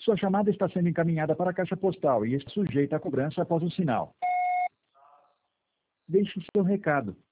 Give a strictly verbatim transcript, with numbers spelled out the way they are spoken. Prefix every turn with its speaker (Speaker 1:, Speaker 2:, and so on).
Speaker 1: Sua chamada está sendo encaminhada para a caixa postal e está sujeita à cobrança após o sinal. Deixe seu recado.